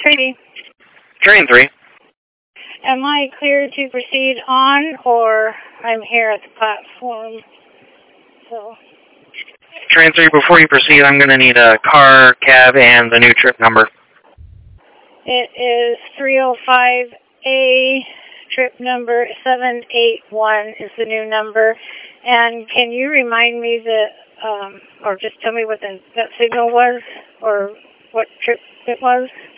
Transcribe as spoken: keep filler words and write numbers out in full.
Tracy, Train three. am I clear to proceed on, or I'm here at the platform? So, Train three, before you proceed, I'm going to need a car, cab, and the new trip number. it is three oh five A, trip number seven eight one is the new number. And can you remind me the, um, or just tell me what the, that signal was, or what trip it was?